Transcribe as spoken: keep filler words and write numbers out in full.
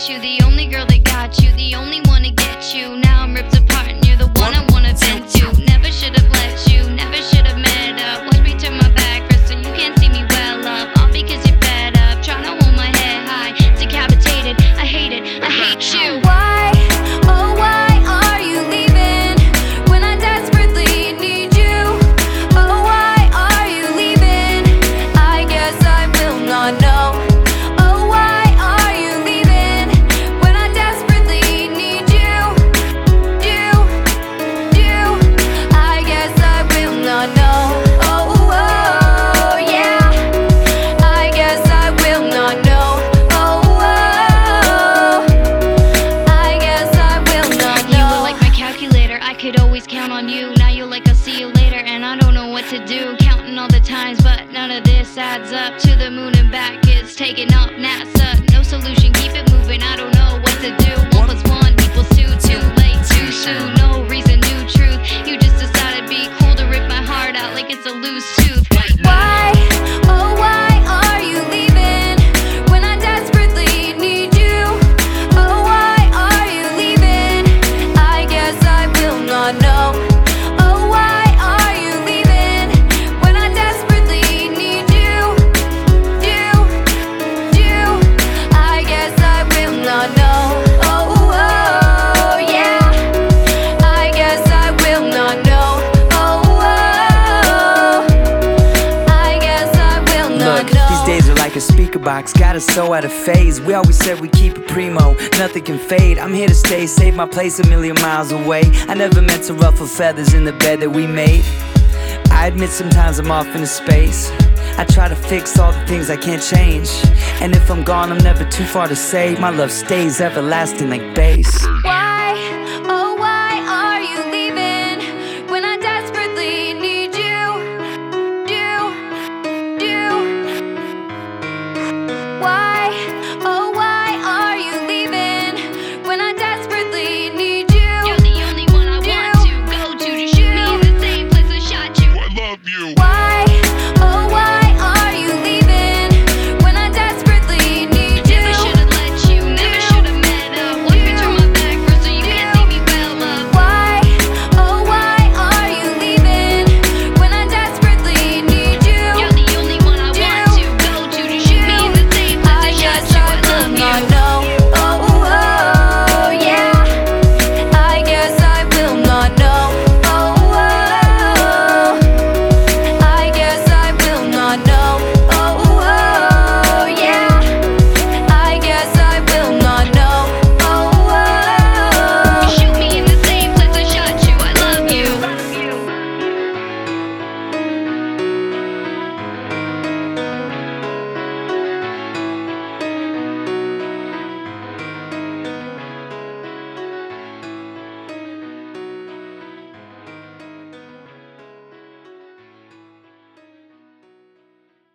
got you, the only girl that got you, the only one to get you. Now I'm ripped apart and you're the one I wanna vent to. Never should've let you, never should've met up. Watch me turn my back, Kristen, you can't see me well up. All because you're fed up, trying to hold my head high. Decapitated, I hate it, I hate you. Why, oh why are you leaving when I desperately need you? Oh why are you leaving? I guess I will not know. Oh why are you leaving when I desperately need you? You, you, I guess I will not know. Oh, oh yeah, I guess I will not know. Oh, oh, I guess I will not know. You were like my calculator, I could always count on you. Now you're like, I'll see you later, and I don't know what to do. Counting all the times, but none of this adds up. To the moon and back, it's taking up NASA. No solution, keep it moving, I don't know what to do. One plus one equals two, too late, too soon. No reason, new truth. You just decided to be cool to rip my heart out like it's a loose tooth. Why, oh why are you leaving when I desperately need you? Oh why are you leaving? I guess I will not know. Oh why are you leaving when I desperately need you? You, you, I guess I will not know. Oh, oh yeah, I guess I will not know. Oh, oh, I guess I will not Look, know. these days are like a speaker box, got us so out of phase. We always said we keep it primo, nothing can fade. I'm here to stay, save my place a million miles away. I never meant to ruffle feathers in the bed that we made. I admit sometimes I'm off into space. I try to fix all the things I can't change. And if I'm gone, I'm never too far to say my love stays everlasting like bass.